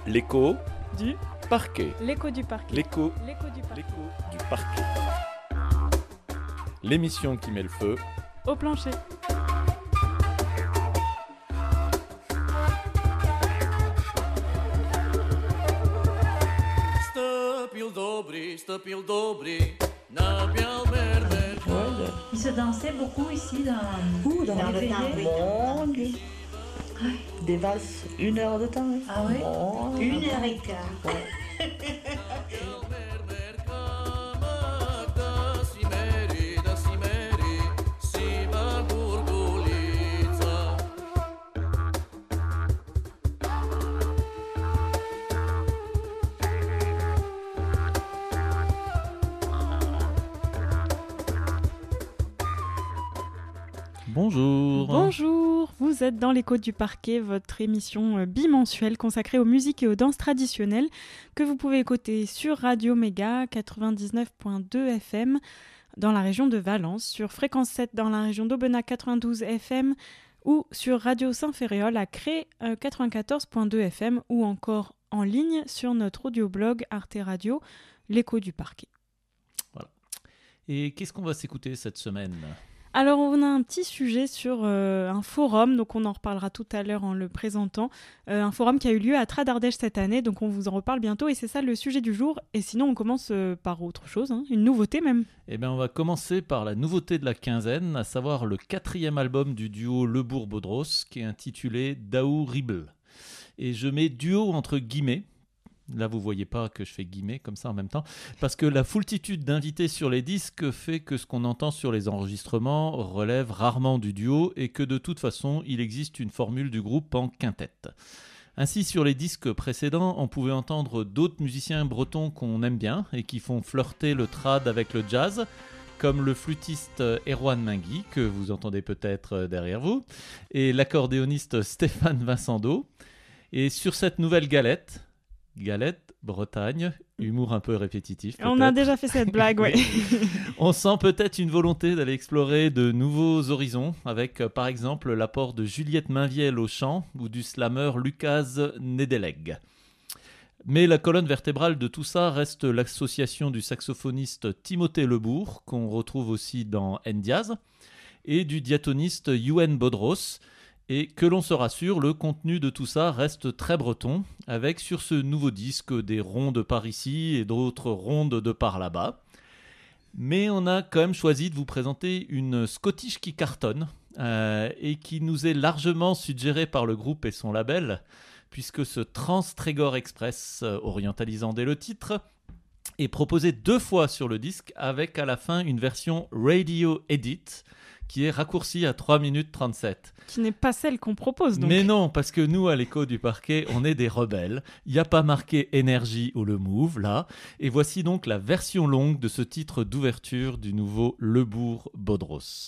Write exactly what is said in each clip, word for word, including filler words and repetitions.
L'écho du parquet. L'écho du parquet. L'écho L'écho du parquet. L'écho du parquet. L'émission qui met le feu Au plancher. Stăpil dobri, stăpil dobri, n-abia mermer. Il se dansait beaucoup ici dans, Ouh, dans, dans le les temps. veillées. Mon Dieu. Des valses, une heure de temps. Ah oui? Mon Une Dieu. heure et quart. Mermer camak, da si meri, da si meri, si va gurgulița. Bonjour. Bonjour, vous êtes dans l'écho du parquet, votre émission euh, bimensuelle consacrée aux musiques et aux danses traditionnelles que vous pouvez écouter sur Radio Méga quatre-vingt-dix-neuf point deux F M dans la région de Valence, sur Fréquence sept dans la région d'Aubenas quatre-vingt-douze F M ou sur Radio Saint-Ferréol à Cré euh, quatre-vingt-quatorze point deux F M ou encore en ligne sur notre audioblog Arte Radio, l'écho du parquet. Et qu'est-ce qu'on va s'écouter cette semaine ? Alors, on a un petit sujet sur euh, un forum, donc on en reparlera tout à l'heure en le présentant. Euh, un forum qui a eu lieu à Tradardèche cette année, donc on vous en reparle bientôt et c'est ça le sujet du jour. Et sinon, on commence euh, par autre chose, hein, une nouveauté même. Eh bien, on va commencer par la nouveauté de la quinzaine, à savoir le quatrième album du duo Lebourg-Bodros, qui est intitulé Daou Ribble. Et je mets duo entre guillemets. Là, vous ne voyez pas que je fais guillemets comme ça en même temps, parce que la foultitude d'invités sur les disques fait que ce qu'on entend sur les enregistrements relève rarement du duo et que de toute façon, il existe une formule du groupe en quintette. Ainsi, sur les disques précédents, on pouvait entendre d'autres musiciens bretons qu'on aime bien et qui font flirter le trad avec le jazz, comme le flûtiste Erwan Mingui, que vous entendez peut-être derrière vous, et l'accordéoniste Stéphane Vincendo. Et sur cette nouvelle galette, Galette, Bretagne, humour un peu répétitif. On a déjà fait cette blague, ouais. On sent peut-être une volonté d'aller explorer de nouveaux horizons, avec euh, par exemple l'apport de Juliette Mainviel au chant ou du slammer Lucas Nedeleg. Mais la colonne vertébrale de tout ça reste l'association du saxophoniste Timothée Lebourg, qu'on retrouve aussi dans N-Diaz, et du diatoniste Youen Bodros. Et que l'on se rassure, le contenu de tout ça reste très breton, avec sur ce nouveau disque des rondes par ici et d'autres rondes de par là-bas. Mais on a quand même choisi de vous présenter une Scottish qui cartonne, euh, et qui nous est largement suggérée par le groupe et son label, puisque ce Trans-Trégor Express, euh, orientalisant dès le titre, est proposé deux fois sur le disque, avec à la fin une version Radio Edit, qui est raccourcie à trois minutes trente-sept. Qui n'est pas celle qu'on propose, donc. Mais non, parce que nous, à l'écho du parquet, on est des rebelles. Il n'y a pas marqué énergie ou le move, là. Et voici donc la version longue de ce titre d'ouverture du nouveau Lebourg-Bodros.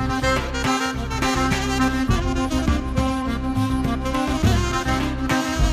Stăpil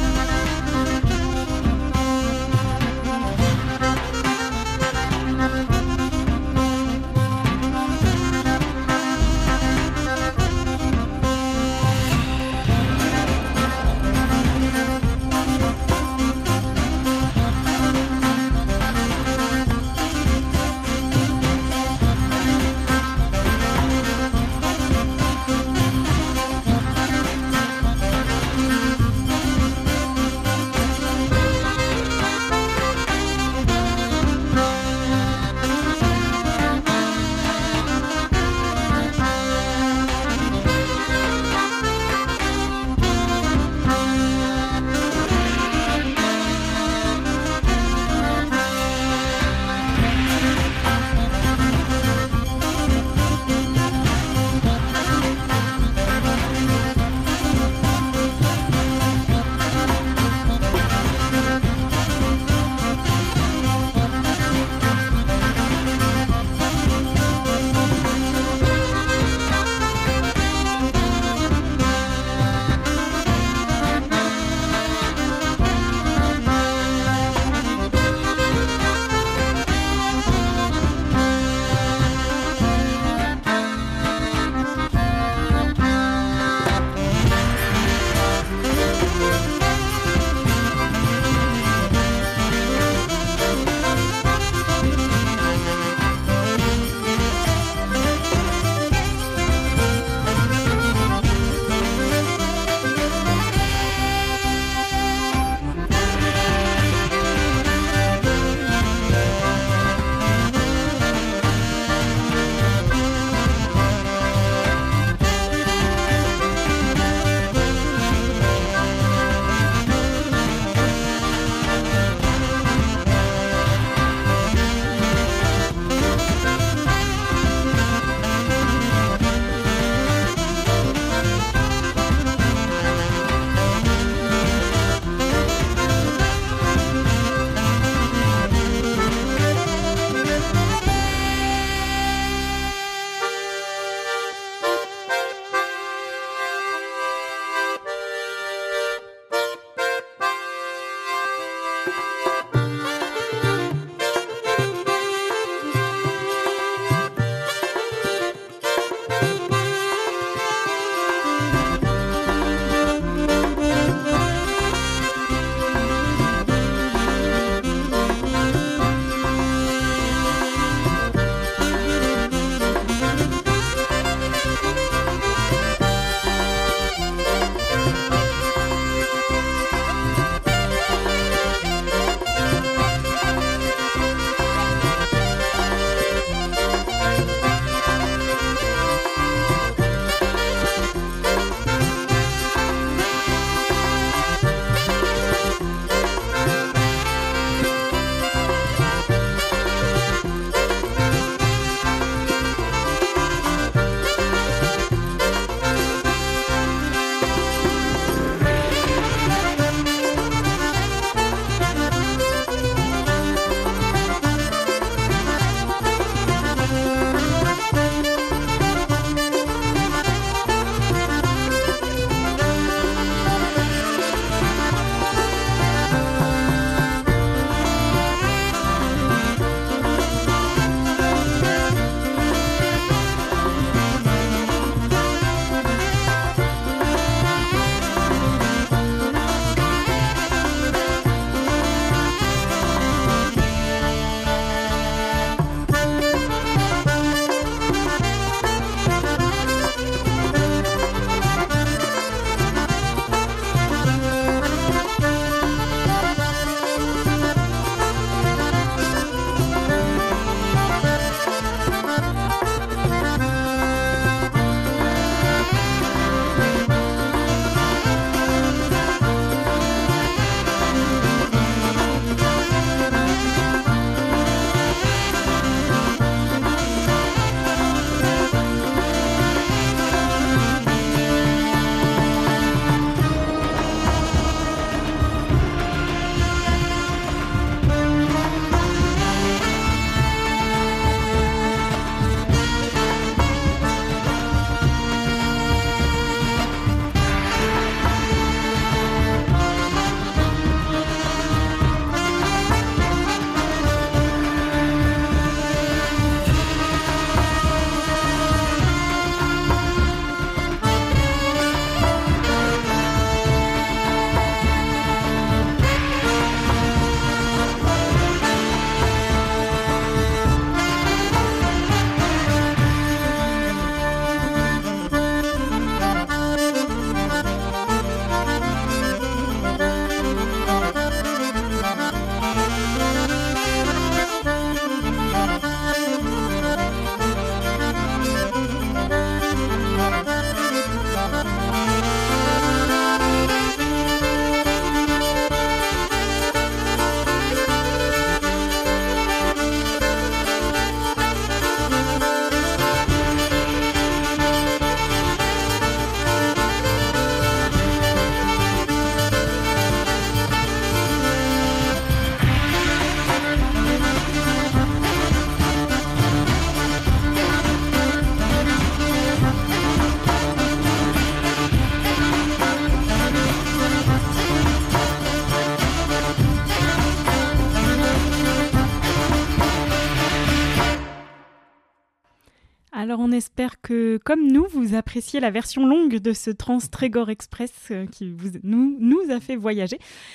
Alors on espère que, comme nous, vous appréciez la version longue de ce Trans Trégor Express euh, qui vous, nous, nous a fait voyager.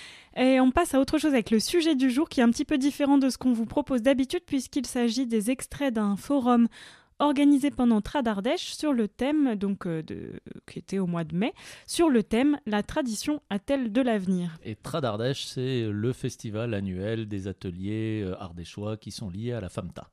Et on passe à autre chose avec le sujet du jour qui est un petit peu différent de ce qu'on vous propose d'habitude puisqu'il s'agit des extraits d'un forum organisé pendant Trad Ardèche sur le thème, donc euh, de, qui était au mois de mai, sur le thème « La tradition a-t-elle de l'avenir ?» Et Trad Ardèche, c'est le festival annuel des ateliers euh, ardéchois qui sont liés à la FAMTA.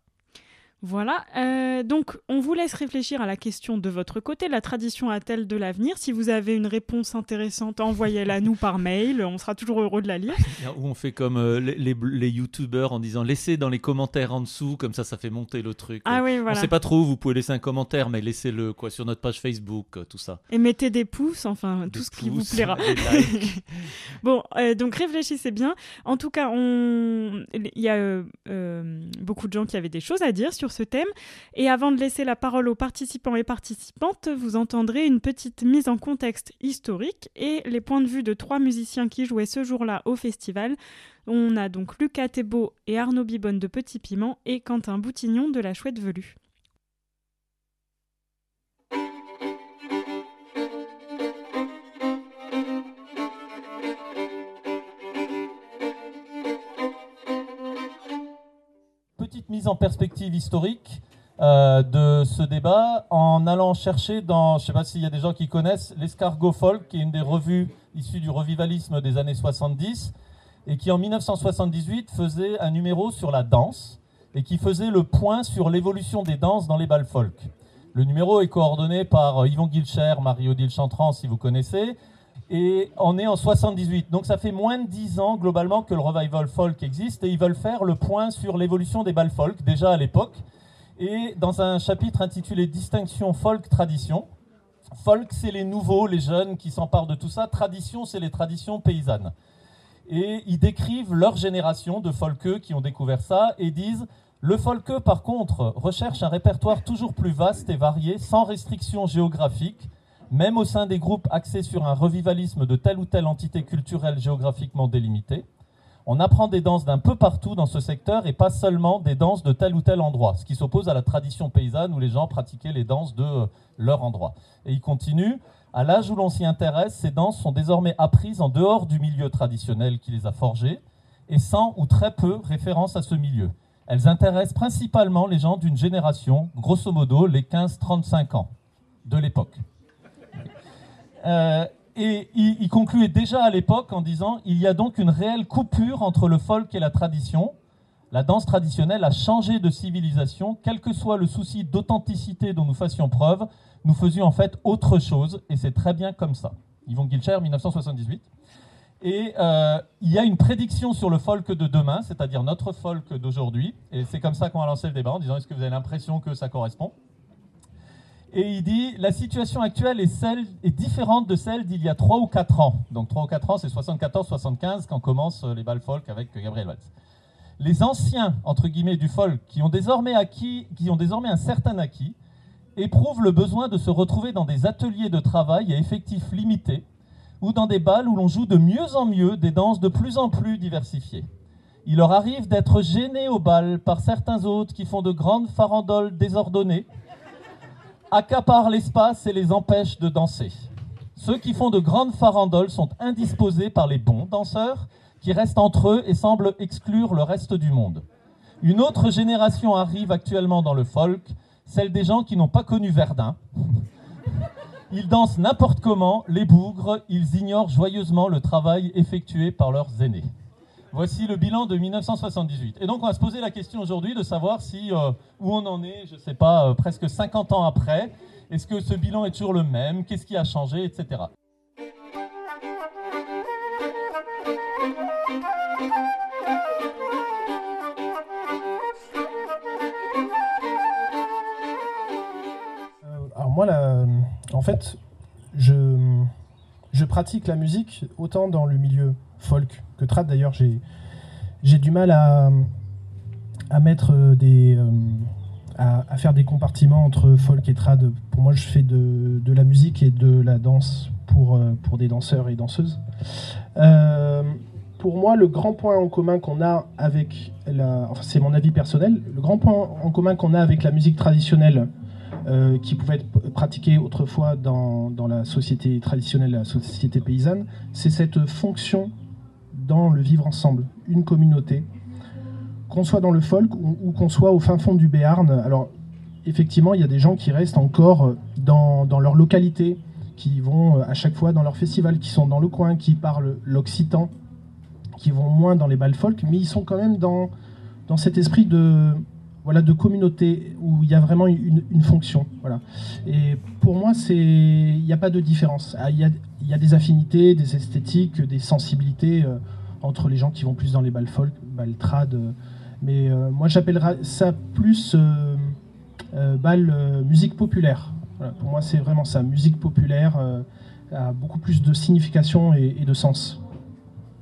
Voilà, euh, donc on vous laisse réfléchir à la question de votre côté. La tradition a-t-elle de l'avenir ? Si vous avez une réponse intéressante, envoyez-la nous par mail, on sera toujours heureux de la lire. Ou on fait comme euh, les, les, les youtubeurs en disant laissez dans les commentaires en dessous, comme ça ça fait monter le truc. Ah oui, voilà. On sait pas trop où vous pouvez laisser un commentaire, mais laissez-le quoi, sur notre page Facebook, euh, tout ça. Et mettez des pouces, enfin des tout ce pouces, qui vous plaira. Des likes. Bon, euh, donc réfléchissez bien. En tout cas, on... il y a euh, euh, beaucoup de gens qui avaient des choses à dire sur ce thème. Et avant de laisser la parole aux participants et participantes, vous entendrez une petite mise en contexte historique et les points de vue de trois musiciens qui jouaient ce jour-là au festival. On a donc Lucas Thébault et Arnaud Bibonne de Petit Piment et Quentin Boutignon de La Chouette Velue. Petite mise en perspective historique euh, de ce débat en allant chercher dans, je ne sais pas s'il y a des gens qui connaissent, l'Escargot Folk, qui est une des revues issues du revivalisme des années soixante-dix et qui en mille neuf cent soixante-dix-huit faisait un numéro sur la danse et qui faisait le point sur l'évolution des danses dans les bals folk. Le numéro est coordonné par Yvon Guilcher, Marie-Odile Chantran, si vous connaissez, et on est en soixante-dix-huit. Donc ça fait moins de dix ans globalement que le revival folk existe et ils veulent faire le point sur l'évolution des bals folk déjà à l'époque. Et dans un chapitre intitulé Distinction folk-tradition, folk c'est les nouveaux, les jeunes qui s'emparent de tout ça, tradition c'est les traditions paysannes. Et ils décrivent leur génération de folkeux qui ont découvert ça et disent le folkeux par contre recherche un répertoire toujours plus vaste et varié sans restriction géographique, même au sein des groupes axés sur un revivalisme de telle ou telle entité culturelle géographiquement délimitée. On apprend des danses d'un peu partout dans ce secteur et pas seulement des danses de tel ou tel endroit, ce qui s'oppose à la tradition paysanne où les gens pratiquaient les danses de leur endroit. Et il continue, à l'âge où l'on s'y intéresse, ces danses sont désormais apprises en dehors du milieu traditionnel qui les a forgées et sans ou très peu référence à ce milieu. Elles intéressent principalement les gens d'une génération, grosso modo les quinze trente-cinq ans de l'époque. Euh, et il, il concluait déjà à l'époque en disant « Il y a donc une réelle coupure entre le folk et la tradition. La danse traditionnelle a changé de civilisation, quel que soit le souci d'authenticité dont nous fassions preuve, nous faisions en fait autre chose, et c'est très bien comme ça. » Yvon Guilcher, mille neuf cent soixante-dix-huit. Et euh, il y a une prédiction sur le folk de demain, c'est-à-dire notre folk d'aujourd'hui, et c'est comme ça qu'on a lancé le débat en disant « Est-ce que vous avez l'impression que ça correspond ?» Et il dit, la situation actuelle est, celle, est différente de celle d'il y a trois ou quatre ans. Donc trois ou quatre ans, c'est soixante-quatorze soixante-quinze quand commencent les bals folk avec Gabriel Waltz. Les anciens, entre guillemets, du folk, qui ont désormais acquis, qui ont désormais un certain acquis, éprouvent le besoin de se retrouver dans des ateliers de travail à effectifs limités ou dans des bals où l'on joue de mieux en mieux des danses de plus en plus diversifiées. Il leur arrive d'être gênés au bal par certains autres qui font de grandes farandoles désordonnées, accaparent l'espace et les empêchent de danser. Ceux qui font de grandes farandoles sont indisposés par les bons danseurs qui restent entre eux et semblent exclure le reste du monde. Une autre génération arrive actuellement dans le folk, celle des gens qui n'ont pas connu Verdun. Ils dansent n'importe comment, les bougres, ils ignorent joyeusement le travail effectué par leurs aînés. Voici le bilan de mille neuf cent soixante-dix-huit. Et donc on va se poser la question aujourd'hui de savoir si, euh, où on en est, je ne sais pas, euh, presque cinquante ans après. Est-ce que ce bilan est toujours le même? Qu'est-ce qui a changé, et cetera. Euh, alors moi, la, en fait, je, je pratique la musique autant dans le milieu folk que trad. D'ailleurs, j'ai j'ai du mal à à mettre des euh, à, à faire des compartiments entre folk et trad. Pour moi, je fais de de la musique et de la danse pour euh, pour des danseurs et danseuses. Euh, pour moi, le grand point en commun qu'on a avec la, enfin c'est mon avis personnel, le grand point en commun qu'on a avec la musique traditionnelle Euh, qui pouvait être pratiquée autrefois dans, dans la société traditionnelle, la société paysanne, c'est cette fonction dans le vivre ensemble, une communauté, qu'on soit dans le folk ou, ou qu'on soit au fin fond du Béarn. Alors, effectivement, il y a des gens qui restent encore dans, dans leur localité, qui vont à chaque fois dans leur festival, qui sont dans le coin, qui parlent l'occitan, qui vont moins dans les bals folk, mais ils sont quand même dans, dans cet esprit de... Voilà, de communauté où il y a vraiment une, une fonction. Voilà. Et pour moi, il n'y a pas de différence. Il y a, il y a des affinités, des esthétiques, des sensibilités euh, entre les gens qui vont plus dans les bals folk, bals trad. Euh, mais euh, moi, j'appellerais ça plus euh, euh, bal euh, musique populaire. Voilà, pour moi, c'est vraiment ça. Musique populaire euh, a beaucoup plus de signification et, et de sens.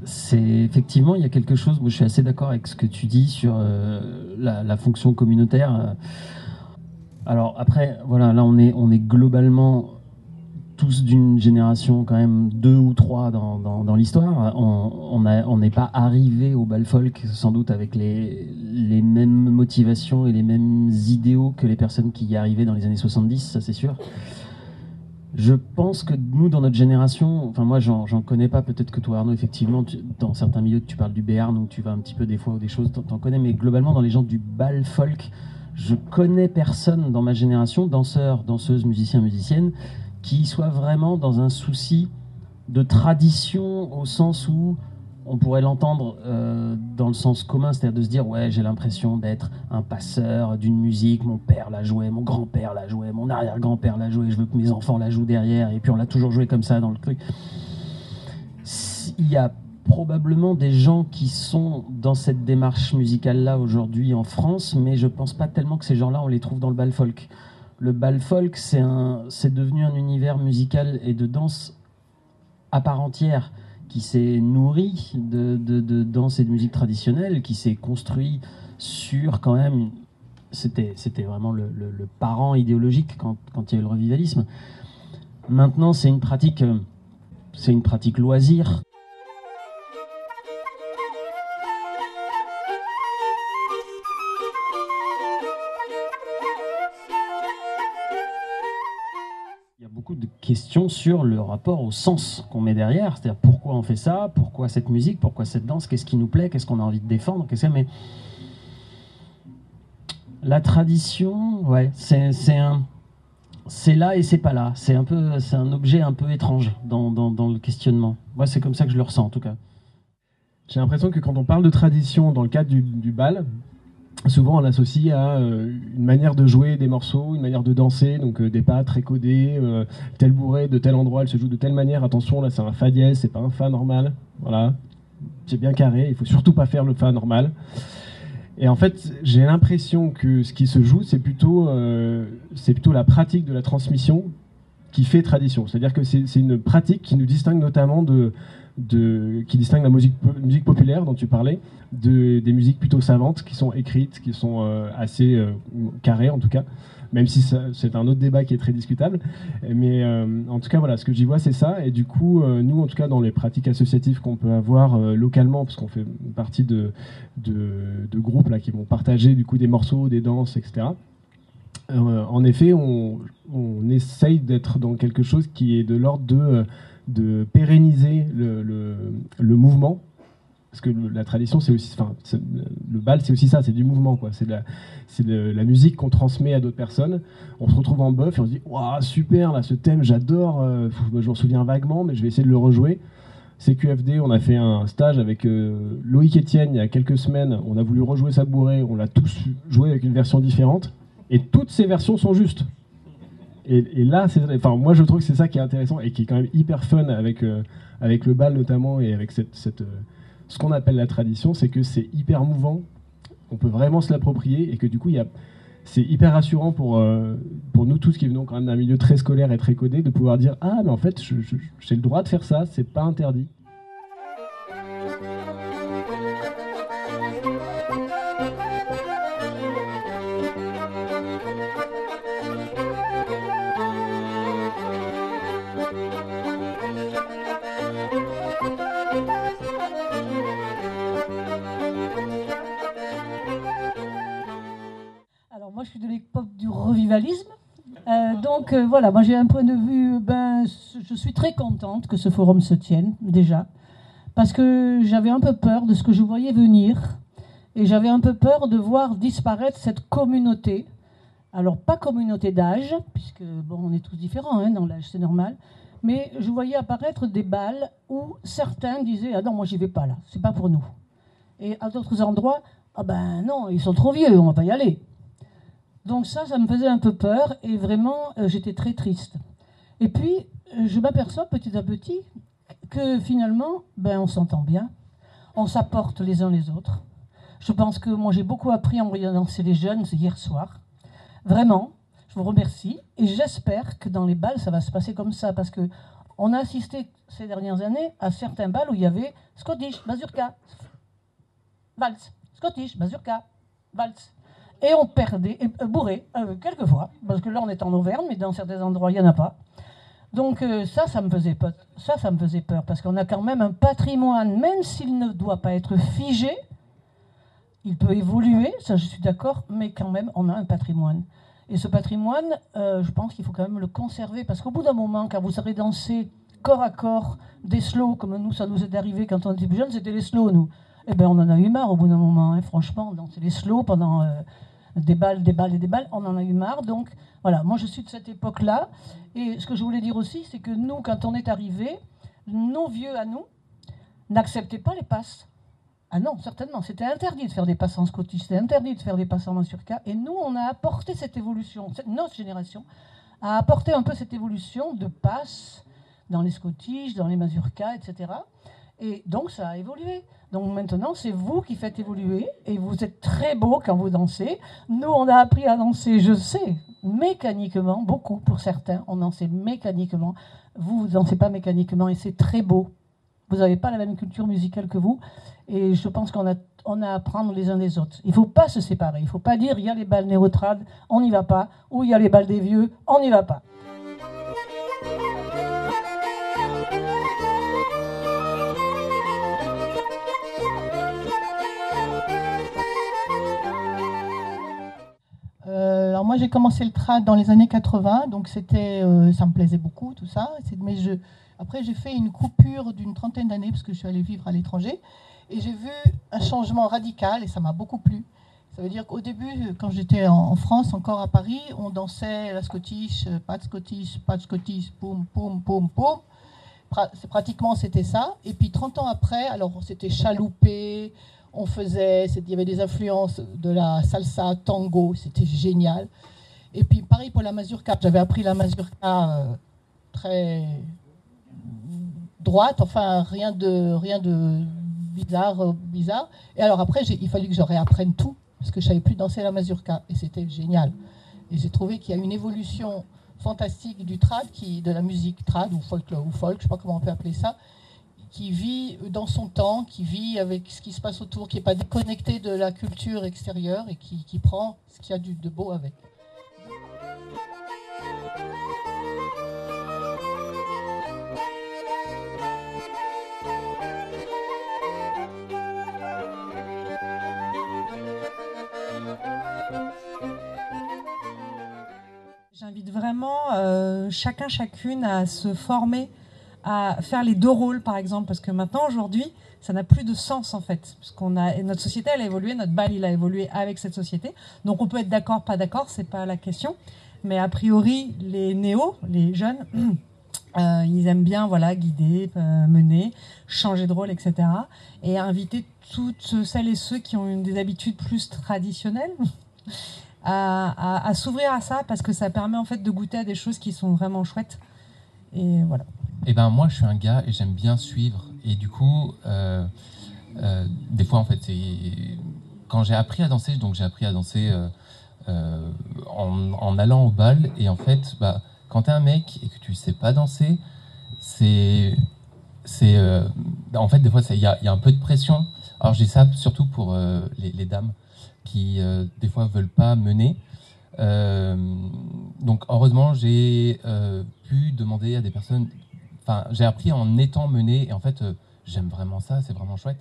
c'est effectivement, il y a quelque chose, moi je suis assez d'accord avec ce que tu dis sur euh, la, la fonction communautaire. Alors après, voilà, là on est, on est globalement tous d'une génération quand même deux ou trois dans, dans, dans l'histoire. On n'est on on pas arrivé au bal folk sans doute avec les, les mêmes motivations et les mêmes idéaux que les personnes qui y arrivaient dans les années soixante-dix, ça c'est sûr. Je pense que nous, dans notre génération, enfin moi j'en, j'en connais pas, peut-être que toi Arnaud, effectivement, tu, dans certains milieux tu parles du Béarn où tu vas un petit peu des fois ou des choses, t'en, t'en connais, mais globalement dans les gens du bal folk, je connais personne dans ma génération, danseurs, danseuses, musiciens, musiciennes, qui soit vraiment dans un souci de tradition au sens où on pourrait l'entendre euh, dans le sens commun, c'est-à-dire de se dire ouais, j'ai l'impression d'être un passeur d'une musique, mon père la jouait, mon grand-père la jouait, mon arrière-grand-père la jouait, je veux que mes enfants la jouent derrière, et puis on l'a toujours joué comme ça dans le truc. Il y a probablement des gens qui sont dans cette démarche musicale-là aujourd'hui en France, mais je pense pas tellement que ces gens-là, on les trouve dans le bal folk. Le bal folk, c'est, un, c'est devenu un univers musical et de danse à part entière qui s'est nourri de, de, de danse et de musique traditionnelle, qui s'est construit sur quand même... C'était, c'était vraiment le, le, le parent idéologique quand, quand il y a eu le revivalisme. Maintenant, c'est une pratique, c'est une pratique loisir. De questions sur le rapport au sens qu'on met derrière, c'est-à-dire pourquoi on fait ça, pourquoi cette musique, pourquoi cette danse, qu'est-ce qui nous plaît, qu'est-ce qu'on a envie de défendre, qu'est-ce que mais la tradition, ouais, c'est, c'est un, c'est là et c'est pas là, c'est un peu, c'est un objet un peu étrange dans, dans, dans le questionnement. Moi, c'est comme ça que je le ressens en tout cas. J'ai l'impression que quand on parle de tradition dans le cadre du, du bal, souvent on l'associe à euh, une manière de jouer des morceaux, une manière de danser, donc euh, des pas très codés, euh, tel bourré de tel endroit, elle se joue de telle manière, attention là c'est un fa dièse, c'est pas un fa normal, voilà, c'est bien carré, il faut surtout pas faire le fa normal. Et en fait j'ai l'impression que ce qui se joue c'est plutôt, euh, c'est plutôt la pratique de la transmission qui fait tradition, c'est-à-dire que c'est, c'est une pratique qui nous distingue notamment de... De, qui distingue la musique, musique populaire dont tu parlais, de, des musiques plutôt savantes qui sont écrites, qui sont euh, assez euh, carrées en tout cas, même si ça, c'est un autre débat qui est très discutable. Mais euh, en tout cas, voilà, ce que j'y vois, c'est ça. Et du coup, euh, nous, en tout cas, dans les pratiques associatives qu'on peut avoir euh, localement, parce qu'on fait partie de, de, de groupes là, qui vont partager du coup des morceaux, des danses, et cetera. Euh, en effet, on, on essaye d'être dans quelque chose qui est de l'ordre de... de pérenniser le, le, le mouvement, parce que le, la tradition, c'est aussi, enfin, c'est, le bal, c'est aussi ça, c'est du mouvement, quoi. C'est, de la, c'est de la musique qu'on transmet à d'autres personnes. On se retrouve en bœuf et on se dit, waouh, super, là, ce thème, j'adore. Euh, je m'en souviens vaguement, mais je vais essayer de le rejouer. C Q F D, on a fait un stage avec euh, Loïc Etienne il y a quelques semaines. On a voulu rejouer sa bourrée, on l'a tous joué avec une version différente, et toutes ces versions sont justes. Et, et là, c'est, enfin, moi je trouve que c'est ça qui est intéressant et qui est quand même hyper fun avec, euh, avec le bal notamment et avec cette, cette, euh, ce qu'on appelle la tradition, c'est que c'est hyper mouvant, on peut vraiment se l'approprier et que du coup, il y a, c'est hyper rassurant pour, euh, pour nous tous qui venons quand même d'un milieu très scolaire et très codé de pouvoir dire « Ah, mais en fait, je, je, j'ai le droit de faire ça, c'est pas interdit ». Moi, je suis de l'époque du revivalisme. Euh, donc, euh, voilà, moi, j'ai un point de vue... Ben, je suis très contente que ce forum se tienne, déjà, parce que j'avais un peu peur de ce que je voyais venir, et j'avais un peu peur de voir disparaître cette communauté. Alors, pas communauté d'âge, puisque, bon, on est tous différents hein, dans l'âge, c'est normal, mais je voyais apparaître des bals où certains disaient « Ah non, moi, j'y vais pas, là, c'est pas pour nous ». Et à d'autres endroits « Ah ben non, ils sont trop vieux, on va pas y aller ». Donc ça, ça me faisait un peu peur et vraiment, euh, j'étais très triste. Et puis, euh, je m'aperçois petit à petit que finalement, ben, on s'entend bien, on s'apporte les uns les autres. Je pense que moi, j'ai beaucoup appris en voyant danser les jeunes hier soir. Vraiment, je vous remercie et j'espère que dans les bals, ça va se passer comme ça parce que On a assisté ces dernières années à certains bals où il y avait Scottish, mazurka, valse, Scottish, mazurka, valse. Et on perdait, et, euh, bourré, euh, quelquefois, parce que là on est en Auvergne, mais dans certains endroits il n'y en a pas. Donc euh, ça, ça me faisait peur, ça, ça me faisait peur, parce qu'on a quand même un patrimoine, même s'il ne doit pas être figé, il peut évoluer, ça je suis d'accord, mais quand même on a un patrimoine. Et ce patrimoine, euh, je pense qu'il faut quand même le conserver, parce qu'au bout d'un moment, quand vous savez danser corps à corps des slows, comme nous, ça nous est arrivé quand on était plus jeunes, c'était les slows, nous. Eh bien, on en a eu marre au bout d'un moment, hein, franchement, danser les slows pendant euh, des balles, des balles et des balles, on en a eu marre. Donc, voilà, moi je suis de cette époque-là. Et ce que je voulais dire aussi, c'est que nous, quand on est arrivés, nos vieux à nous n'acceptaient pas les passes. Ah non, certainement, c'était interdit de faire des passes en scottish, c'était interdit de faire des passes en mazurka. Et nous, on a apporté cette évolution, cette, notre génération a apporté un peu cette évolution de passes dans les scottish, dans les mazurkas, et cetera. Et donc, ça a évolué. Donc maintenant, c'est vous qui faites évoluer, et vous êtes très beau quand vous dansez. Nous, on a appris à danser, je sais, mécaniquement, beaucoup pour certains, on dansait mécaniquement. Vous, vous ne dansez pas mécaniquement, et c'est très beau. Vous n'avez pas la même culture musicale que vous. Et je pense qu'on a, on a à apprendre les uns des autres. Il ne faut pas se séparer. Il ne faut pas dire il y a les balles néo-trad, on n'y va pas. Ou il y a les balles des vieux, on n'y va pas. Euh, alors moi j'ai commencé le trad dans les années quatre-vingts, donc c'était, euh, ça me plaisait beaucoup tout ça. C'est, mais je, après j'ai fait une coupure d'une trentaine d'années parce que je suis allée vivre à l'étranger et j'ai vu un changement radical et ça m'a beaucoup plu. Ça veut dire qu'au début, quand j'étais en, en France, encore à Paris, on dansait la scottish, pas de scottish, pas de scottish, poum, poum, poum, poum. Pra- c'est, pratiquement c'était ça. Et puis trente ans après, alors c'était chaloupé. On faisait, il y avait des influences de la salsa, tango, c'était génial. Et puis pareil pour la mazurka, j'avais appris la mazurka euh, très droite, enfin rien de, rien de bizarre, euh, bizarre. Et alors après, j'ai, il fallait que je réapprenne tout, parce que je ne savais plus danser la mazurka, et c'était génial. Et j'ai trouvé qu'il y a une évolution fantastique du trad, qui, de la musique trad, ou folk, ou folk, je ne sais pas comment on peut appeler ça, qui vit dans son temps, qui vit avec ce qui se passe autour, qui n'est pas déconnecté de la culture extérieure et qui, qui prend ce qu'il y a de beau avec. J'invite vraiment euh, chacun, chacune à se former à faire les deux rôles, par exemple, parce que maintenant, aujourd'hui, ça n'a plus de sens, en fait, parce qu'on a, notre société, elle a évolué, notre bal, il a évolué avec cette société, donc on peut être d'accord, pas d'accord, c'est pas la question, mais a priori, les néos, les jeunes, euh, ils aiment bien, voilà, guider, euh, mener, changer de rôle, et cetera, et inviter toutes celles et ceux qui ont une, des habitudes plus traditionnelles à, à, à s'ouvrir à ça, parce que ça permet, en fait, de goûter à des choses qui sont vraiment chouettes, et voilà. Eh ben moi je suis un gars et j'aime bien suivre et du coup euh, euh, des fois en fait c'est quand j'ai appris à danser donc j'ai appris à danser euh, euh, en, en allant au bal et en fait bah quand t'es un mec et que tu sais pas danser c'est c'est euh, en fait des fois il y a, y a un peu de pression. Alors j'ai ça surtout pour euh, les, les dames qui euh, des fois veulent pas mener. Euh, donc heureusement j'ai euh, pu demander à des personnes. Enfin, j'ai appris en étant mené et en fait, euh, j'aime vraiment ça, c'est vraiment chouette.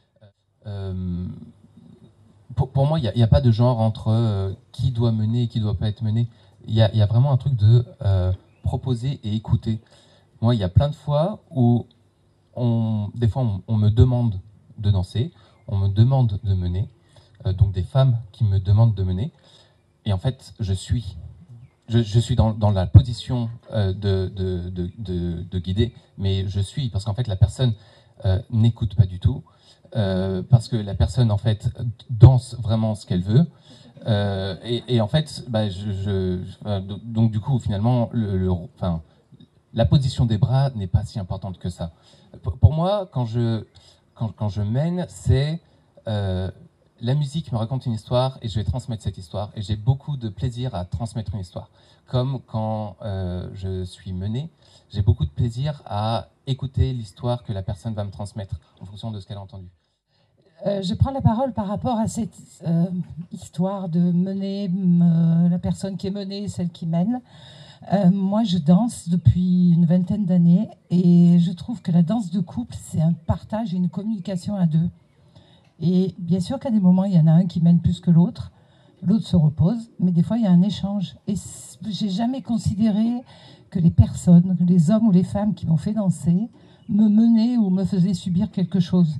Euh, pour, pour moi, il n'y a, a pas de genre entre euh, qui doit mener et qui ne doit pas être mené. Il y, y a vraiment un truc de euh, proposer et écouter. Moi, il y a plein de fois où, on, des fois, on, on me demande de danser, on me demande de mener, euh, donc des femmes qui me demandent de mener, et en fait, je suis. Je, je suis dans, dans la position euh, de, de, de, de, de guider, mais je suis, parce qu'en fait, la personne euh, n'écoute pas du tout, euh, parce que la personne, en fait, danse vraiment ce qu'elle veut, euh, et, et en fait, bah, je, je, je, donc du coup, finalement, le, le, enfin, la position des bras n'est pas si importante que ça. Pour, pour moi, quand je, quand, quand je mène, c'est... Euh, la musique me raconte une histoire et je vais transmettre cette histoire. Et j'ai beaucoup de plaisir à transmettre une histoire. Comme quand euh, je suis mené, j'ai beaucoup de plaisir à écouter l'histoire que la personne va me transmettre en fonction de ce qu'elle a entendu. Euh, je prends la parole par rapport à cette euh, histoire de mener euh, la personne qui est menée, celle qui mène. Euh, moi, je danse depuis une vingtaine d'années et je trouve que la danse de couple, c'est un partage et une communication à deux. Et bien sûr qu'à des moments, il y en a un qui mène plus que l'autre, l'autre se repose, mais des fois, il y a un échange. Et j'ai jamais considéré que les personnes, les hommes ou les femmes qui m'ont fait danser, me menaient ou me faisaient subir quelque chose.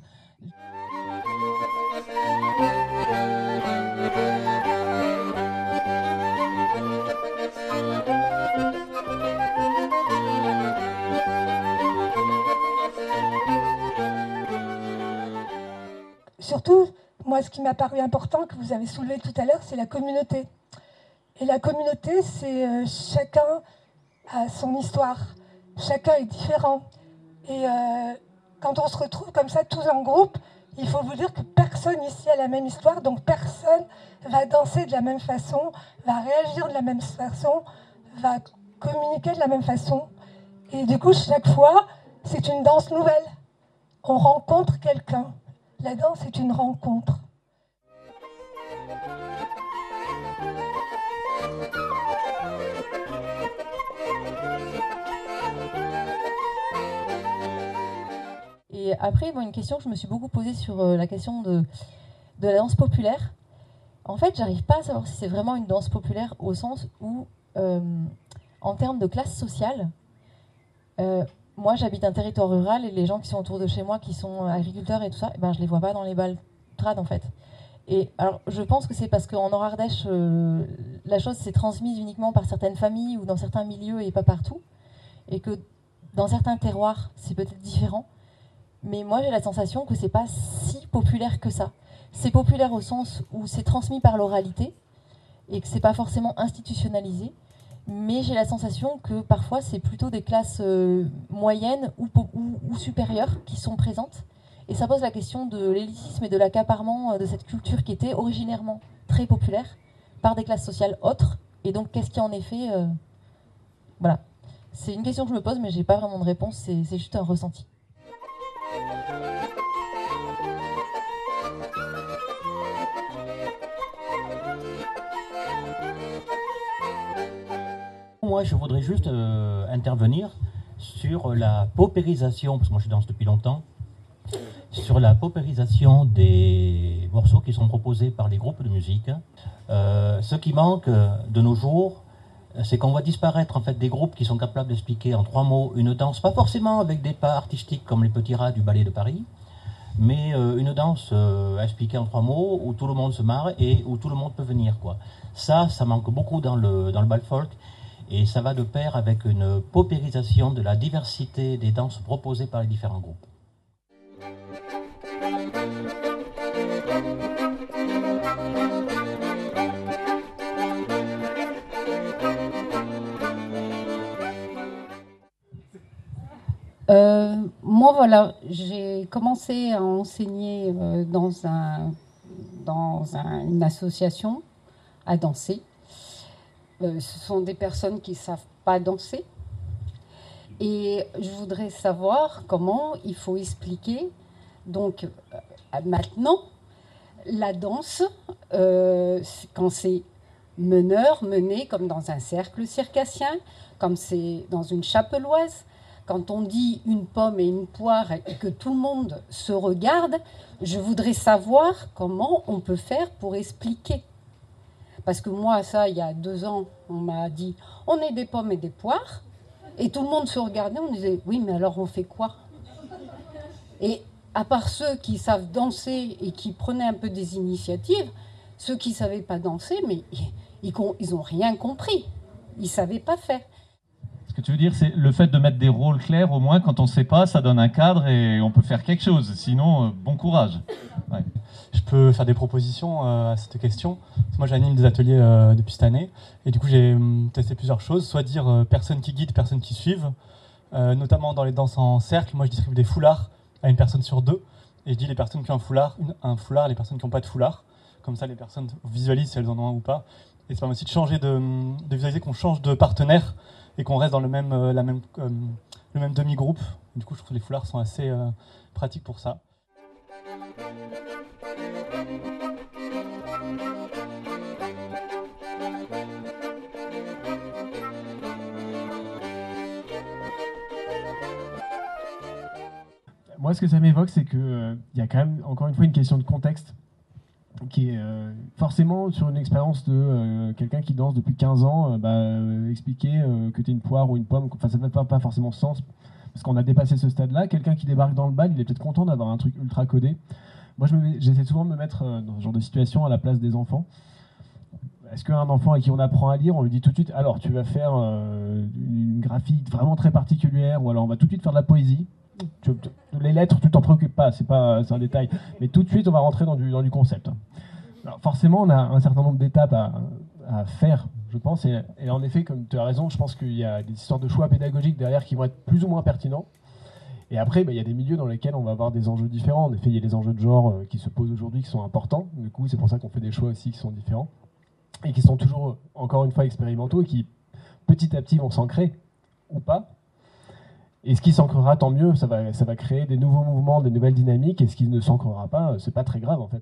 Surtout, moi, ce qui m'a paru important, que vous avez soulevé tout à l'heure, c'est la communauté. Et la communauté, c'est euh, chacun a son histoire. Chacun est différent. Et euh, quand on se retrouve comme ça, tous en groupe, il faut vous dire que personne ici a la même histoire, donc personne va danser de la même façon, va réagir de la même façon, va communiquer de la même façon. Et du coup, chaque fois, c'est une danse nouvelle. On rencontre quelqu'un. La danse est une rencontre. Et après, bon, une question que je me suis beaucoup posée sur euh, la question de, de la danse populaire. En fait, j'arrive pas à savoir si c'est vraiment une danse populaire au sens où, euh, en termes de classe sociale, euh, moi, j'habite un territoire rural et les gens qui sont autour de chez moi, qui sont agriculteurs et tout ça, eh ben, je les vois pas dans les bals trad, en fait. Et alors, je pense que c'est parce qu'en Nord-Ardèche, euh, la chose s'est transmise uniquement par certaines familles ou dans certains milieux et pas partout. Et que dans certains terroirs, c'est peut-être différent. Mais moi, j'ai la sensation que c'est pas si populaire que ça. C'est populaire au sens où c'est transmis par l'oralité et que c'est pas forcément institutionnalisé. Mais j'ai la sensation que parfois c'est plutôt des classes euh, moyennes ou, ou, ou supérieures qui sont présentes. Et ça pose la question de l'élitisme et de l'accaparement euh, de cette culture qui était originairement très populaire par des classes sociales autres. Et donc qu'est-ce qui en est fait euh... Voilà. C'est une question que je me pose, mais j'ai pas vraiment de réponse, c'est, c'est juste un ressenti. Moi, je voudrais juste euh, intervenir sur la paupérisation, parce que moi je danse depuis longtemps, sur la paupérisation des morceaux qui sont proposés par les groupes de musique. Euh, ce qui manque de nos jours, c'est qu'on voit disparaître en fait des groupes qui sont capables d'expliquer en trois mots une danse, pas forcément avec des pas artistiques comme les petits rats du ballet de Paris, mais euh, une danse euh, expliquée en trois mots où tout le monde se marre et où tout le monde peut venir, quoi. Ça, ça manque beaucoup dans le, dans le bal folk. Et ça va de pair avec une paupérisation de la diversité des danses proposées par les différents groupes. Euh, moi, voilà, j'ai commencé à enseigner euh, dans, un, dans un, une association à danser. Euh, ce sont des personnes qui ne savent pas danser. Et je voudrais savoir comment il faut expliquer. Donc, euh, maintenant, la danse, euh, quand c'est meneur, mené, comme dans un cercle circassien, comme c'est dans une chapeloise, quand on dit une pomme et une poire et que tout le monde se regarde, je voudrais savoir comment on peut faire pour expliquer. Parce que moi, ça, il y a deux ans, on m'a dit « on est des pommes et des poires ». Et tout le monde se regardait, on disait « oui, mais alors on fait quoi ?» Et à part ceux qui savent danser et qui prenaient un peu des initiatives, ceux qui ne savaient pas danser, mais ils n'ont rien compris. Ils ne savaient pas faire. Ce que tu veux dire, c'est le fait de mettre des rôles clairs, au moins, quand on ne sait pas, ça donne un cadre et on peut faire quelque chose. Sinon, euh, bon courage. Ouais. Je peux faire des propositions euh, à cette question. Moi, j'anime des ateliers euh, depuis cette année. Et du coup, j'ai euh, testé plusieurs choses. Soit dire euh, personne qui guide, personne qui suive. Euh, notamment dans les danses en cercle. Moi, je distribue des foulards à une personne sur deux. Et je dis les personnes qui ont un foulard, une, un foulard, les personnes qui n'ont pas de foulard. Comme ça, les personnes visualisent si elles en ont un ou pas. Et ça permet aussi de changer de, de visualiser qu'on change de partenaire et qu'on reste dans le même, euh, la même, euh, le même demi-groupe. Du coup, je trouve que les foulards sont assez euh, pratiques pour ça. Moi, ce que ça m'évoque, c'est qu'il euh, y a quand même, encore une fois, une question de contexte qui est euh, forcément sur une expérience de euh, quelqu'un qui danse depuis quinze ans, euh, bah, euh, expliquer euh, que tu es une poire ou une pomme, enfin, ça ne fait pas, pas forcément sens, parce qu'on a dépassé ce stade-là. Quelqu'un qui débarque dans le bal, il est peut-être content d'avoir un truc ultra codé. Moi, je me, j'essaie souvent de me mettre euh, dans ce genre de situation à la place des enfants. Est-ce qu'un enfant à qui on apprend à lire, on lui dit tout de suite, alors tu vas faire euh, une graphique vraiment très particulière, ou alors on va tout de suite faire de la poésie. Tu, tu, les lettres, tu t'en préoccupes pas, c'est pas, c'est un détail. Mais tout de suite, on va rentrer dans du, dans du concept. Alors forcément, on a un certain nombre d'étapes à, à faire, je pense. Et, et en effet, comme tu as raison, je pense qu'il y a des histoires de choix pédagogiques derrière qui vont être plus ou moins pertinents. Et après, bah, il y a des milieux dans lesquels on va avoir des enjeux différents. En effet, il y a les enjeux de genre euh, qui se posent aujourd'hui, qui sont importants. Du coup, c'est pour ça qu'on fait des choix aussi qui sont différents. Et qui sont toujours, encore une fois, expérimentaux et qui, petit à petit, vont s'ancrer, ou pas. Et ce qui s'ancrera, tant mieux, ça va, ça va créer des nouveaux mouvements, des nouvelles dynamiques, et ce qui ne s'ancrera pas, c'est pas très grave en fait.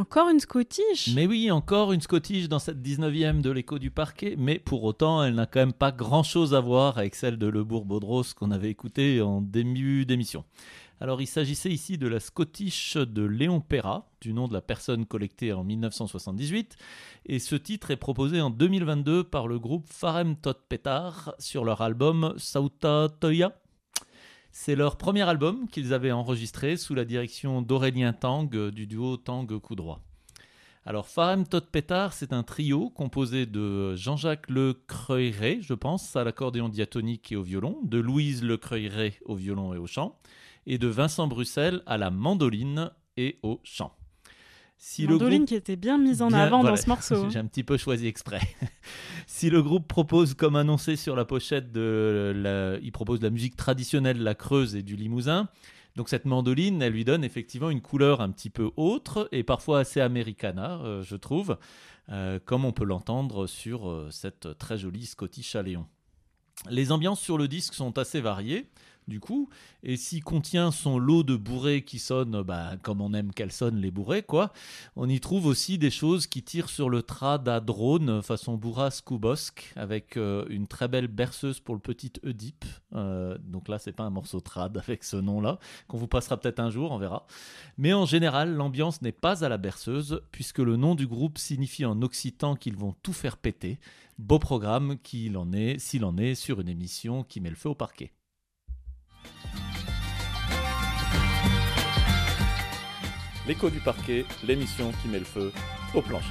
encore une Scottish. Mais oui, encore une Scottish dans cette dix-neuvième de l'écho du parquet, mais pour autant, elle n'a quand même pas grand-chose à voir avec celle de Le Bourg-Baudros qu'on avait écoutée en début d'émission. Alors, il s'agissait ici de la Scottish de Léon Perra, du nom de la personne collectée en dix-neuf cent soixante-dix-huit, et ce titre est proposé en deux mille vingt-deux par le groupe Farem Tot Petar sur leur album Sauta Toya. C'est leur premier album qu'ils avaient enregistré sous la direction d'Aurélien Tang du duo Tang Coup Droit. Alors, Farem Tot Petar, c'est un trio composé de Jean-Jacques Le Creuyret, je pense, à l'accordéon diatonique et au violon, de Louise Le Creuyret au violon et au chant, et de Vincent Bruxelles à la mandoline et au chant. Si mandoline le groupe... qui était bien mise en bien, avant voilà, dans ce morceau. J'ai un petit peu choisi exprès. Si le groupe propose, comme annoncé sur la pochette, de la... il propose de la musique traditionnelle, la Creuse et du Limousin, donc cette mandoline, elle lui donne effectivement une couleur un petit peu autre et parfois assez americana, euh, je trouve, euh, comme on peut l'entendre sur euh, cette très jolie Scottish à Léon. Les ambiances sur le disque sont assez variées, du coup, et s'il contient son lot de bourrées qui sonnent bah, comme on aime qu'elles sonnent, les bourrées, quoi, on y trouve aussi des choses qui tirent sur le trad à drone façon bourrasque ou bosque, avec euh, une très belle berceuse pour le petit Oedipe. Euh, donc là, c'est pas un morceau trad avec ce nom-là, qu'on vous passera peut-être un jour, on verra. Mais en général, l'ambiance n'est pas à la berceuse, puisque le nom du groupe signifie en occitan qu'ils vont tout faire péter. Beau programme qu'il en est, s'il en est, sur une émission qui met le feu au parquet. L'écho du parquet, l'émission qui met le feu au plancher.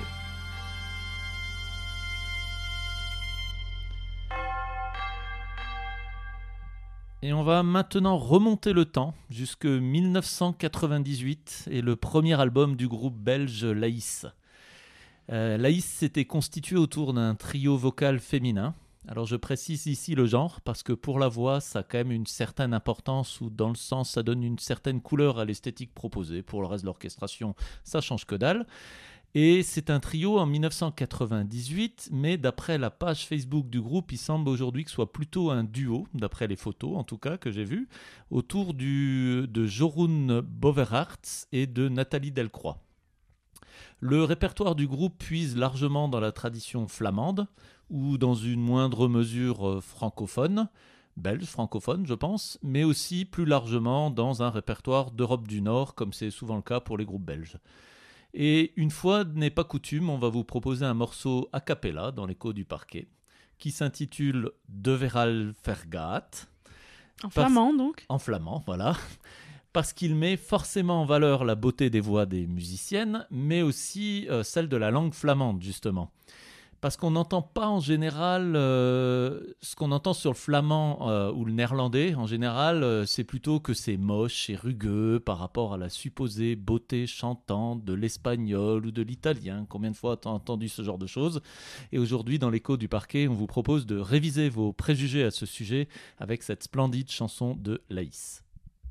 Et on va maintenant remonter le temps jusque dix-neuf cent quatre-vingt-dix-huit et le premier album du groupe belge Laïs. Euh, Laïs s'était constitué autour d'un trio vocal féminin. Alors je précise ici le genre parce que pour la voix ça a quand même une certaine importance ou dans le sens ça donne une certaine couleur à l'esthétique proposée. Pour le reste de l'orchestration ça change que dalle. Et c'est un trio en dix-neuf cent quatre-vingt-dix-huit, mais d'après la page Facebook du groupe, il semble aujourd'hui que ce soit plutôt un duo, d'après les photos en tout cas que j'ai vues, autour du, de Jorun Boverhardt et de Nathalie Delcroix. Le répertoire du groupe puise largement dans la tradition flamande, ou dans une moindre mesure francophone, belge francophone je pense, mais aussi plus largement dans un répertoire d'Europe du Nord, comme c'est souvent le cas pour les groupes belges. Et une fois n'est pas coutume, on va vous proposer un morceau a cappella dans l'écho du parquet, qui s'intitule De Veral Vergaat. En flamand donc. En flamand, voilà. Parce qu'il met forcément en valeur la beauté des voix des musiciennes, mais aussi euh, celle de la langue flamande, justement. Parce qu'on n'entend pas en général euh, ce qu'on entend sur le flamand euh, ou le néerlandais. En général, euh, c'est plutôt que c'est moche et rugueux par rapport à la supposée beauté chantante de l'espagnol ou de l'italien. Combien de fois as-tu entendu ce genre de choses ? Et aujourd'hui, dans l'écho du parquet, on vous propose de réviser vos préjugés à ce sujet avec cette splendide chanson de Laïs.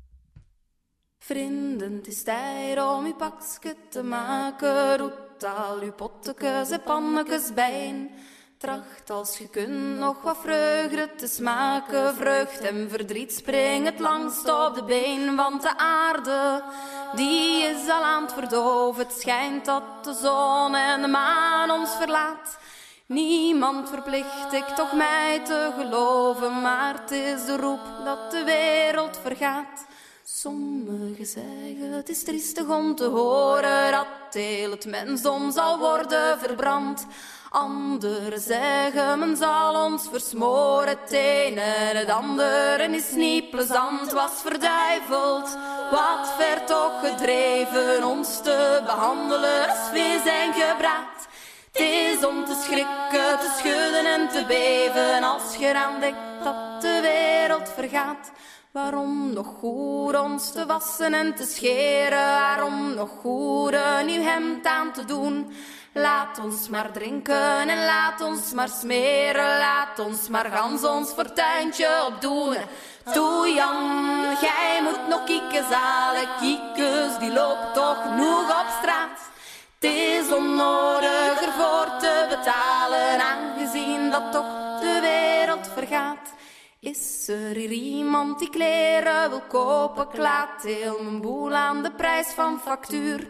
Vrienden, het is tijd om uw pakje te maken. Doet al uw pottekes en pannekes bijeen. Tracht als je kunt nog wat vreugde te smaken. Vreugd en verdriet spring het langst op de been. Want de aarde, die is al aan het verdoven. Het schijnt dat de zon en de maan ons verlaat. Niemand verplicht ik toch mij te geloven. Maar het is de roep dat de wereld vergaat. Sommigen zeggen het is triestig om te horen dat heel het mensdom zal worden verbrand. Anderen zeggen men zal ons versmoren. Het ene en het andere is niet plezant. Was verduiveld, wat ver toch gedreven ons te behandelen als vis en gebraad. Het is om te schrikken, te schudden en te beven als je eraan denkt dat de wereld vergaat. Waarom nog goed ons te wassen en te scheren? Waarom nog goed een nieuw hemd aan te doen? Laat ons maar drinken en laat ons maar smeren. Laat ons maar gans ons fortuintje opdoen. Toe Jan, jij moet nog kieken zalen. Kiekes, die loopt toch genoeg op straat. Het is onnodig ervoor te betalen, aangezien dat toch de wereld vergaat. Is er hier iemand die kleren wil kopen? Ik laat heel mijn boel aan de prijs van factuur.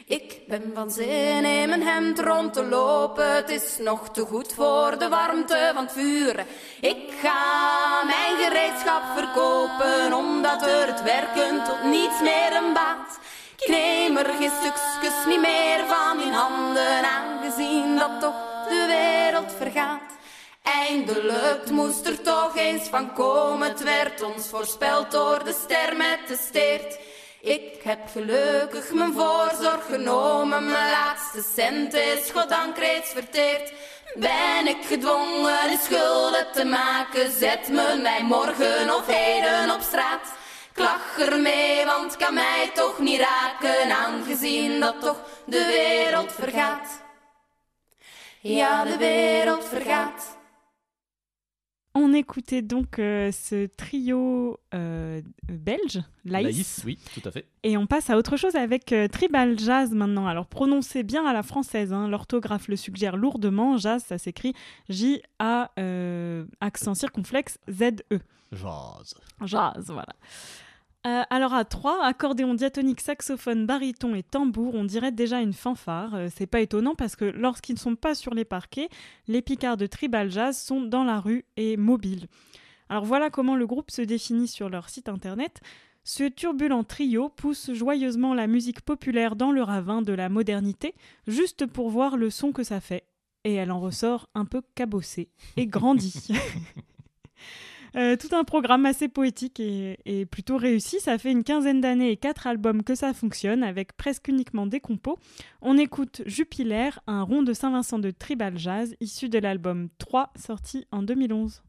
Ik ben van zin in mijn hemd rond te lopen. Het is nog te goed voor de warmte van het vuur. Ik ga mijn gereedschap verkopen, omdat er het werken tot niets meer een baat. Ik neem er geen stukjes niet meer van in handen, aangezien dat toch de wereld vergaat. Eindelijk, het moest er toch eens van komen. Het werd ons voorspeld door de ster met de steert. Ik heb gelukkig mijn voorzorg genomen. Mijn laatste cent is goddank reeds verteerd. Ben ik gedwongen in schulden te maken, zet me mij morgen of heden op straat. Ik lach ermee, want het kan mij toch niet raken, aangezien dat toch de wereld vergaat. Ja, de wereld vergaat. On écoutait donc euh, ce trio euh, belge, Laïs. Laïs, oui, tout à fait. Et on passe à autre chose avec euh, Tribal Jazz maintenant. Alors prononcez bien à la française, hein, l'orthographe le suggère lourdement. Jazz, ça s'écrit J A euh, accent circonflexe Z E. Jazz. Jazz, voilà. Euh, alors à trois, accordéon diatonique, saxophone, baryton et tambour, on dirait déjà une fanfare. Euh, c'est pas étonnant parce que lorsqu'ils ne sont pas sur les parquets, les picards de Tribal Jazz sont dans la rue et mobiles. Alors voilà comment le groupe se définit sur leur site internet. Ce turbulent trio pousse joyeusement la musique populaire dans le ravin de la modernité, juste pour voir le son que ça fait. Et elle en ressort un peu cabossée et grandie. Euh, tout un programme assez poétique et, et plutôt réussi. Ça fait une quinzaine d'années et quatre albums que ça fonctionne, avec presque uniquement des compos. On écoute Jupiler, un rond de Saint-Vincent de Tribal Jazz, issu de l'album trois, sorti en deux mille onze.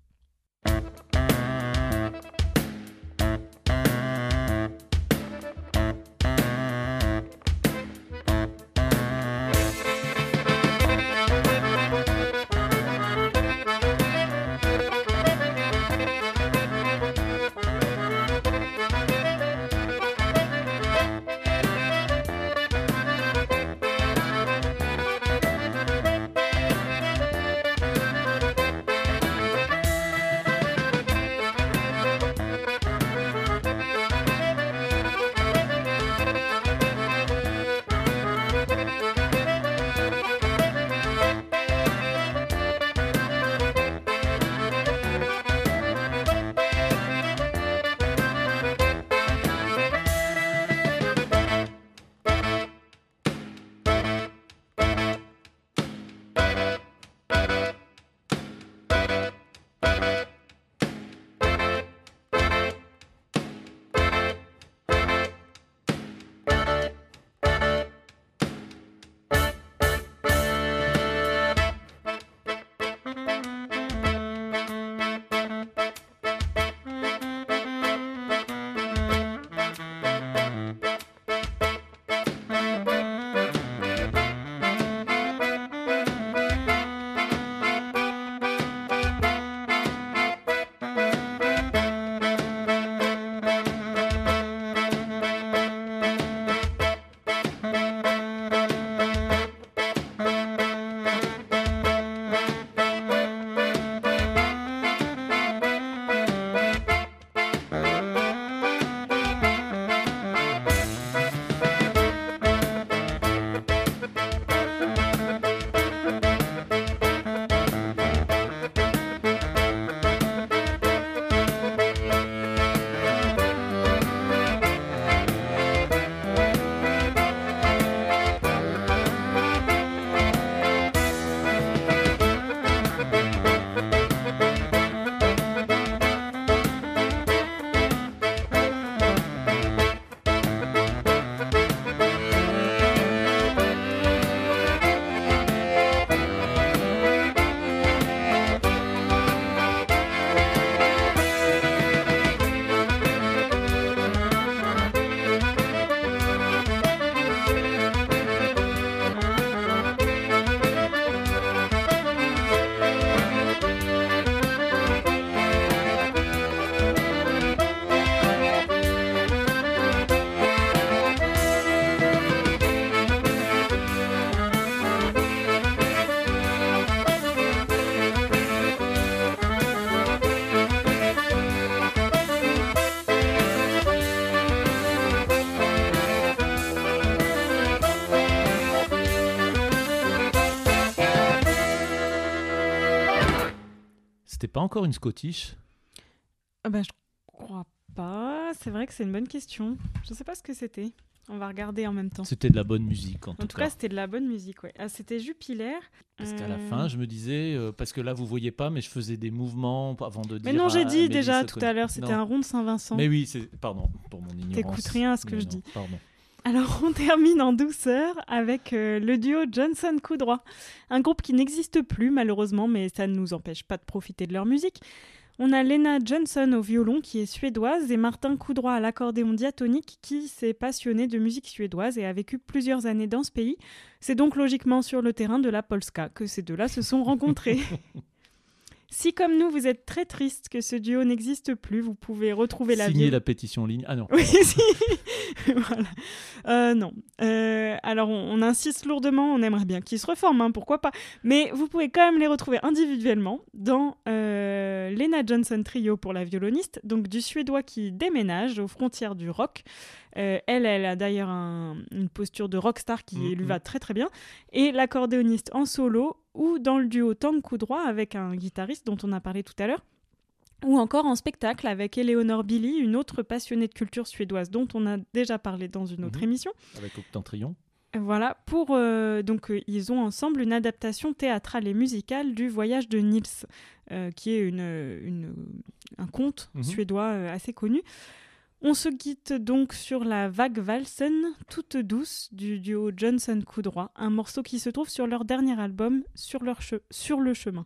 pas encore une Scottish? Ah ben, je crois pas. C'est vrai que c'est une bonne question. Je sais pas ce que c'était. On va regarder en même temps. C'était de la bonne musique, en, en tout, tout cas. cas, c'était de la bonne musique, ouais. Ah, c'était Jupiler. Parce qu'à la Euh, fin, je me disais, euh, parce que là, vous voyez pas, mais je faisais des mouvements avant de dire. Mais non, j'ai à dit Amélie déjà Soconi. tout à l'heure, c'était Non. un rond de Saint-Vincent. Mais oui, c'est pardon pour mon ignorance. T'écoutes rien à ce que Mais je non, dis. Pardon. Alors, on termine en douceur avec euh, le duo Johnson-Coup droit. Un groupe qui n'existe plus, malheureusement, mais ça ne nous empêche pas de profiter de leur musique. On a Lena Johnson au violon, qui est suédoise, et Martin Coup droit à l'accordéon diatonique, qui s'est passionné de musique suédoise et a vécu plusieurs années dans ce pays. C'est donc logiquement sur le terrain de la polska que ces deux-là se sont rencontrés. Si, comme nous, vous êtes très triste que ce duo n'existe plus, vous pouvez retrouver la Signer vieille... la pétition en ligne. Ah non. Oui, si. Voilà. Euh, non. Euh, alors, on, on insiste lourdement, on aimerait bien qu'ils se reforment, hein, pourquoi pas. Mais vous pouvez quand même les retrouver individuellement dans euh, Lena Johnson Trio pour la violoniste, donc du suédois qui déménage aux frontières du rock. Euh, elle, elle a d'ailleurs un, une posture de rockstar qui Mmh, lui mmh. va très très bien. Et l'accordéoniste en solo ou dans le duo Tang Coup droit avec un guitariste dont on a parlé tout à l'heure. Ou encore en spectacle avec Eleonore Billy, une autre passionnée de culture suédoise dont on a déjà parlé dans une autre Mhm. émission. Avec Octentrion. Voilà, pour euh, donc euh, ils ont ensemble une adaptation théâtrale et musicale du Voyage de Nils, euh, qui est une, une, un conte Mhm. suédois euh, assez connu. On se quitte donc sur la vague Valsen, toute douce, du duo Johnson Coup droit, un morceau qui se trouve sur leur dernier album, Sur, leur che- sur le chemin.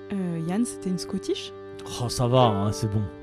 Euh, Yann, c'était une Scottish? Oh, ça va, hein, c'est bon.